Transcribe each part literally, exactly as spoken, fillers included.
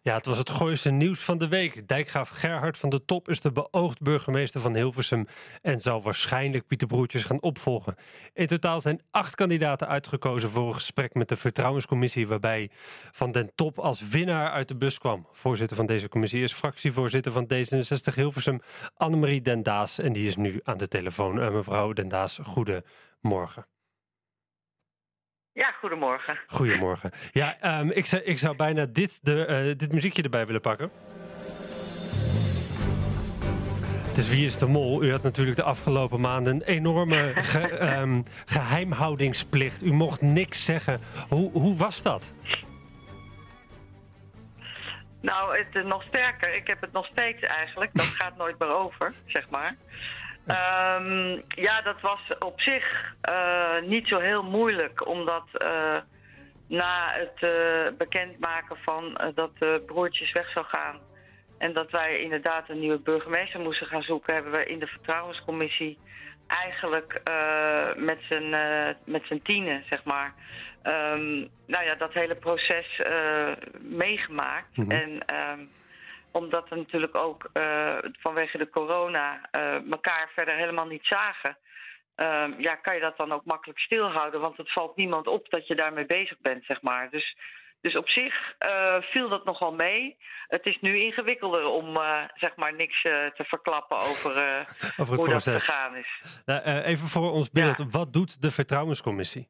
Ja, het was het Gooise nieuws van de week. Dijkgraaf Gerhard van de Top is de beoogd burgemeester van Hilversum en zal waarschijnlijk Pieter Broertjes gaan opvolgen. In totaal zijn acht kandidaten uitgekozen voor een gesprek met de Vertrouwenscommissie, waarbij Van den Top als winnaar uit de bus kwam. Voorzitter van deze commissie is fractievoorzitter van D zesenzestig Hilversum, Annemarie Den Daas, en die is nu aan de telefoon. Uh, mevrouw Den Daas, goedemorgen. Ja, goedemorgen. Goedemorgen. Ja, um, ik, zou, ik zou bijna dit, de, uh, dit muziekje erbij willen pakken. Het is Wie is de Mol? U had natuurlijk de afgelopen maanden een enorme ge, um, geheimhoudingsplicht. U mocht niks zeggen. Hoe, hoe was dat? Nou, het is nog sterker. Ik heb het nog steeds eigenlijk. Dat gaat nooit meer over, zeg maar. Um, ja, dat was op zich uh, niet zo heel moeilijk, omdat uh, na het uh, bekendmaken van uh, dat uh, Broertjes weg zou gaan en dat wij inderdaad een nieuwe burgemeester moesten gaan zoeken, hebben we in de Vertrouwenscommissie eigenlijk uh, met z'n uh, met z'n tienen, zeg maar, um, nou ja, dat hele proces uh, meegemaakt. Mm-hmm. En um, omdat we natuurlijk ook uh, vanwege de corona uh, elkaar verder helemaal niet zagen. Uh, ja, kan je dat dan ook makkelijk stilhouden. Want het valt niemand op dat je daarmee bezig bent, zeg maar. Dus, dus op zich uh, viel dat nogal mee. Het is nu ingewikkelder om uh, zeg maar niks uh, te verklappen over, uh, over hoe proces. dat gegaan is. Nou, uh, even voor ons beeld. Ja. Wat doet de Vertrouwenscommissie?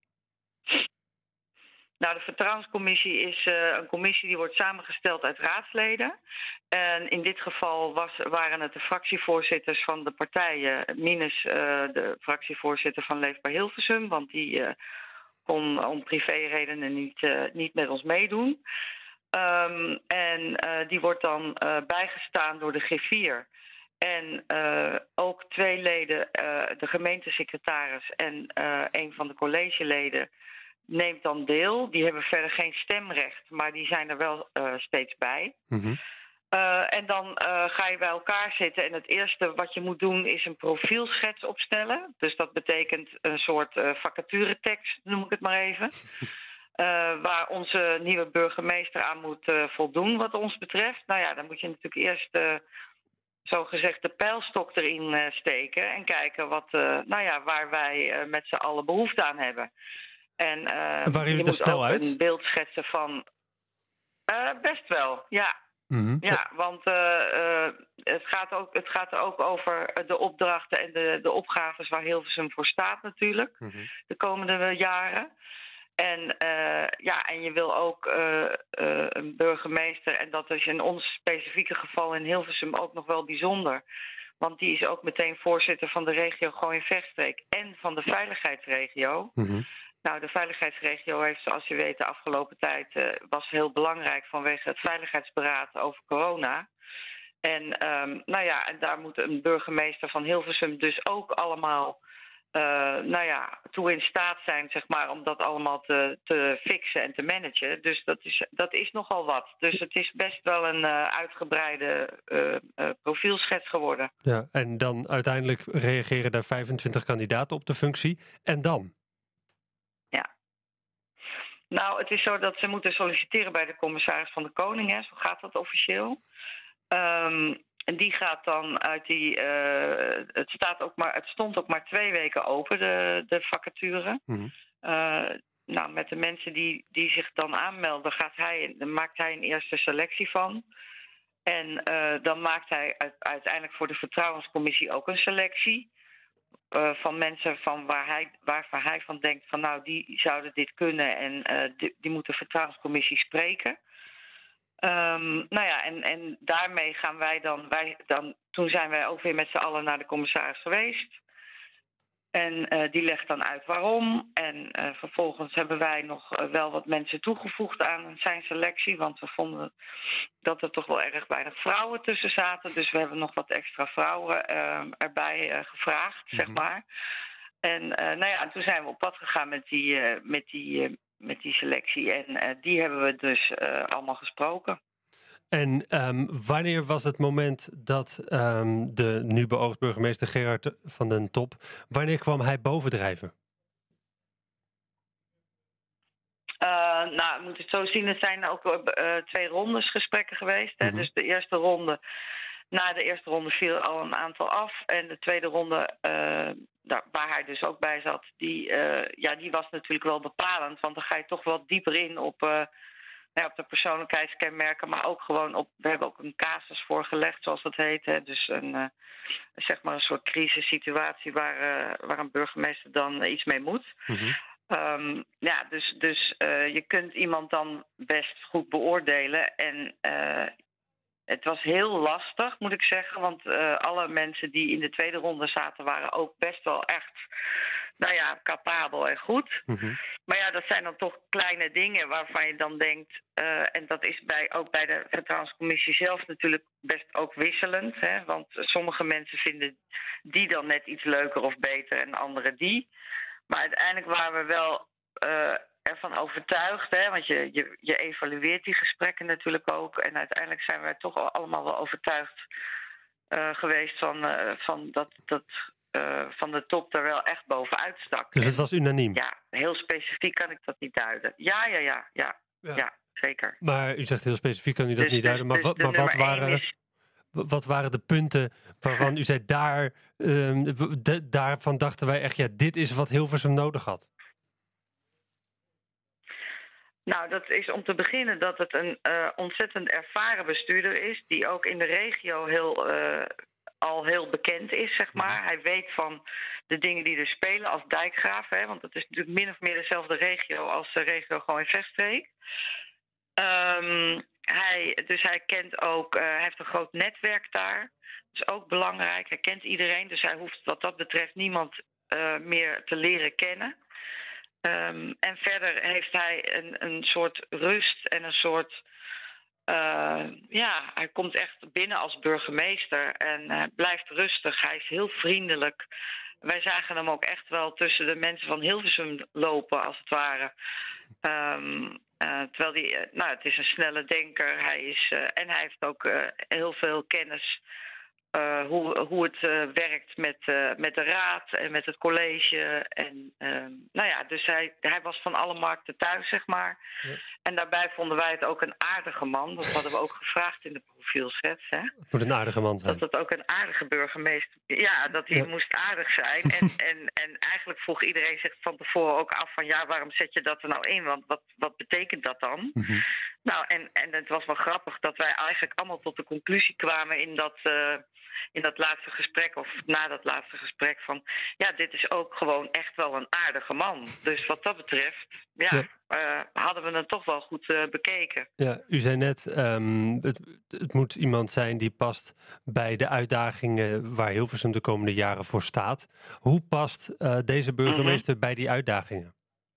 Nou, de Vertrouwenscommissie is uh, een commissie die wordt samengesteld uit raadsleden. En in dit geval was, waren het de fractievoorzitters van de partijen, minus uh, de fractievoorzitter van Leefbaar Hilversum, want die uh, kon om privéredenen niet, uh, niet met ons meedoen. Um, en uh, die wordt dan uh, bijgestaan door de G vier. En uh, ook twee leden, uh, de gemeentesecretaris en uh, een van de collegeleden, neemt dan deel. Die hebben verder geen stemrecht, maar die zijn er wel uh, steeds bij. Mm-hmm. Uh, en dan uh, ga je bij elkaar zitten en het eerste wat je moet doen is een profielschets opstellen. Dus dat betekent een soort uh, vacaturetekst, noem ik het maar even. Uh, waar onze nieuwe burgemeester aan moet uh, voldoen wat ons betreft. Nou ja, dan moet je natuurlijk eerst uh, zogezegd de pijlstok erin uh, steken en kijken wat, uh, nou ja, waar wij uh, met z'n allen behoefte aan hebben. En, uh, en waren jullie er snel ook uit? Een beeld schetsen van uh, best wel, ja. Mm-hmm. Ja, want uh, uh, het, gaat ook, het gaat er ook over de opdrachten en de, de opgaves waar Hilversum voor staat natuurlijk, mm-hmm. de komende jaren. En, uh, ja, en je wil ook uh, uh, een burgemeester, en dat is in ons specifieke geval in Hilversum ook nog wel bijzonder. Want die is ook meteen voorzitter van de regio Gooi-en-Vechtstreek en van de veiligheidsregio. Mm-hmm. Nou, de veiligheidsregio heeft, zoals je weet, de afgelopen tijd uh, was heel belangrijk vanwege het veiligheidsberaad over corona. En, um, nou ja, en daar moet een burgemeester van Hilversum dus ook allemaal, uh, nou ja, toe in staat zijn, zeg maar, om dat allemaal te, te fixen en te managen. Dus dat is, dat is nogal wat. Dus het is best wel een uh, uitgebreide uh, uh, profielschets geworden. Ja, en dan uiteindelijk reageren daar vijfentwintig kandidaten op de functie. En dan? Ja. Nou, het is zo dat ze moeten solliciteren bij de commissaris van de Koning, hè. Zo gaat dat officieel. Um, en die gaat dan uit die, uh, het staat ook maar, het stond ook maar twee weken open, de, de vacature. Mm-hmm. Uh, nou, met de mensen die, die zich dan aanmelden, gaat hij, dan maakt hij een eerste selectie van. En uh, dan maakt hij uiteindelijk voor de Vertrouwenscommissie ook een selectie. Uh, van mensen van waar hij, waarvan hij van denkt van nou, die zouden dit kunnen en uh, die, die moet de Vertrouwenscommissie spreken. Um, nou ja, en, en daarmee gaan wij dan, wij dan, toen zijn wij ook weer met z'n allen naar de commissaris geweest. En uh, die legt dan uit waarom. En uh, vervolgens hebben wij nog uh, wel wat mensen toegevoegd aan zijn selectie. Want we vonden dat er toch wel erg weinig vrouwen tussen zaten. Dus we hebben nog wat extra vrouwen uh, erbij uh, gevraagd, mm-hmm. zeg maar. En uh, nou ja, toen zijn we op pad gegaan met die, uh, met die, uh, met die selectie. En uh, die hebben we dus uh, allemaal gesproken. En um, wanneer was het moment dat um, de nu beoogd burgemeester Gerhard van den Top, wanneer kwam hij bovendrijven? Uh, nou, je moet het zo zien, er zijn ook uh, twee rondes gesprekken geweest. Hè? Mm-hmm. Dus de eerste ronde, na de eerste ronde viel al een aantal af. En de tweede ronde, uh, daar, waar hij dus ook bij zat, die, uh, ja, die was natuurlijk wel bepalend. Want dan ga je toch wel dieper in op, uh, ja, op de persoonlijkheidskenmerken. Maar ook gewoon op, we hebben ook een casus voorgelegd, zoals dat heet. Hè? Dus een, uh, zeg maar een soort crisissituatie waar, uh, waar een burgemeester dan iets mee moet. Mm-hmm. Um, ja, dus, dus uh, je kunt iemand dan best goed beoordelen. En uh, het was heel lastig, moet ik zeggen. Want uh, alle mensen die in de tweede ronde zaten waren ook best wel echt, nou ja, capabel en goed. Mm-hmm. Maar ja, dat zijn dan toch kleine dingen waarvan je dan denkt, uh, en dat is bij, ook bij de Vertrouwenscommissie zelf natuurlijk best ook wisselend. Hè? Want sommige mensen vinden die dan net iets leuker of beter en anderen die. Maar uiteindelijk waren we wel uh, ervan overtuigd, hè? Want je, je, je evalueert die gesprekken natuurlijk ook. En uiteindelijk zijn we toch al allemaal wel overtuigd uh, geweest van, uh, van dat, dat uh, van de top er wel echt bovenuit stak. Dus het was unaniem? Ja, heel specifiek kan ik dat niet duiden. Ja, ja, ja, ja, ja. ja zeker. Maar u zegt heel specifiek kan u dat dus, niet duiden. Maar, dus, wat, maar wat waren... Is, Wat waren de punten waarvan u zei, daar, uh, de, daarvan dachten wij echt, ja, dit is wat Hilversum nodig had? Nou, dat is om te beginnen dat het een uh, ontzettend ervaren bestuurder is, die ook in de regio heel, uh, al heel bekend is, zeg maar. Hij weet van de dingen die er spelen als dijkgraaf, hè, want het is natuurlijk min of meer dezelfde regio als de regio gewoon in Veststreek. Um, hij, dus hij kent ook, uh, hij heeft een groot netwerk daar. Dat is ook belangrijk. Hij kent iedereen, dus hij hoeft wat dat betreft niemand uh, meer te leren kennen. Um, en verder heeft hij een, een soort rust en een soort, uh, ja, hij komt echt binnen als burgemeester en uh, blijft rustig. Hij is heel vriendelijk. Wij zagen hem ook echt wel tussen de mensen van Hilversum lopen, als het ware. Um, uh, terwijl hij, uh, nou, het is een snelle denker. Hij is, uh, en hij heeft ook uh, heel veel kennis uh, hoe, hoe het uh, werkt met, uh, met de raad en met het college. En, uh, nou ja, dus hij, hij was van alle markten thuis, zeg maar. Ja. En daarbij vonden wij het ook een aardige man. Dat hadden we ook gevraagd in de profielschets. Hè? Het moet een aardige man zijn. Dat het ook een aardige burgemeester... Ja, dat hij ja. moest aardig zijn. En, en, en eigenlijk vroeg iedereen zich van tevoren ook af van, ja, waarom zet je dat er nou in? Want wat, wat betekent dat dan? Mm-hmm. Nou, en, en het was wel grappig dat wij eigenlijk allemaal tot de conclusie kwamen in dat... Uh, in dat laatste gesprek, of na dat laatste gesprek, van ja, dit is ook gewoon echt wel een aardige man. Dus wat dat betreft, ja, ja. Uh, hadden we het toch wel goed uh, bekeken. Ja, u zei net, um, het, het moet iemand zijn die past bij de uitdagingen waar Hilversum de komende jaren voor staat. Hoe past uh, deze burgemeester mm-hmm. bij die uitdagingen?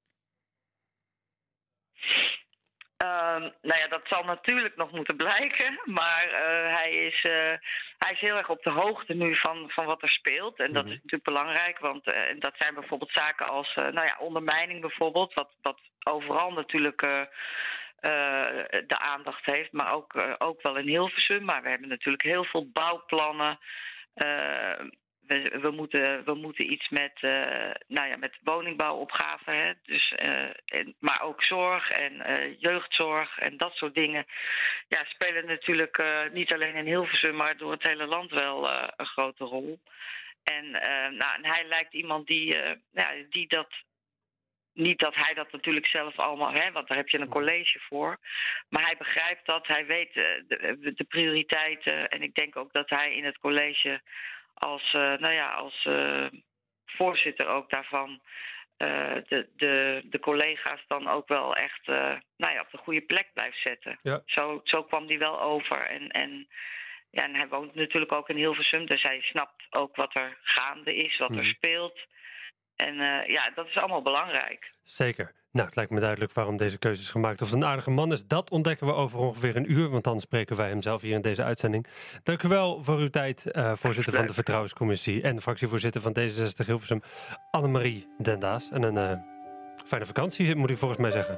Uh, nou ja, dat zal natuurlijk nog moeten blijken. Maar uh, hij, is, uh, hij is heel erg op de hoogte nu van, van wat er speelt. En dat mm-hmm. is natuurlijk belangrijk. Want uh, dat zijn bijvoorbeeld zaken als uh, nou ja, ondermijning bijvoorbeeld. Wat, wat overal natuurlijk uh, uh, de aandacht heeft. Maar ook, uh, ook wel in Hilversum. Maar we hebben natuurlijk heel veel bouwplannen. Uh, We, we, moeten, we moeten iets met, uh, nou ja, met woningbouwopgave, hè? Dus, uh, en, maar ook zorg en uh, jeugdzorg en dat soort dingen. Ja, spelen natuurlijk uh, niet alleen in Hilversum, maar door het hele land wel uh, een grote rol. En, uh, nou, en hij lijkt iemand die, uh, ja, die dat... Niet dat hij dat natuurlijk zelf allemaal, hè, want daar heb je een college voor. Maar hij begrijpt dat, hij weet uh, de, de prioriteiten. En ik denk ook dat hij in het college als, uh, nou ja, als uh, voorzitter ook daarvan uh, de, de, de collega's dan ook wel echt uh, nou ja, op de goede plek blijft zetten. Ja. Zo, zo kwam die wel over. En, en, ja, en hij woont natuurlijk ook in Hilversum, dus hij snapt ook wat er gaande is, wat mm. er speelt. En uh, ja, dat is allemaal belangrijk. Zeker. Nou, het lijkt me duidelijk waarom deze keuze is gemaakt. Of het een aardige man is, dat ontdekken we over ongeveer een uur. Want dan spreken wij hem zelf hier in deze uitzending. Dank u wel voor uw tijd, uh, voorzitter van de Vertrouwenscommissie en fractievoorzitter van D zesenzestig Hilversum, Annemarie Dendaas. En een uh, fijne vakantie, moet ik volgens mij zeggen.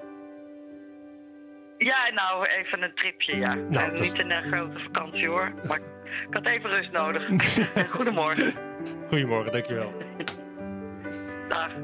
Ja, nou, even een tripje, ja. Nou, uh, niet een uh, grote vakantie, hoor. Maar ik had even rust nodig. Goedemorgen. Goedemorgen, dankjewel. Dag.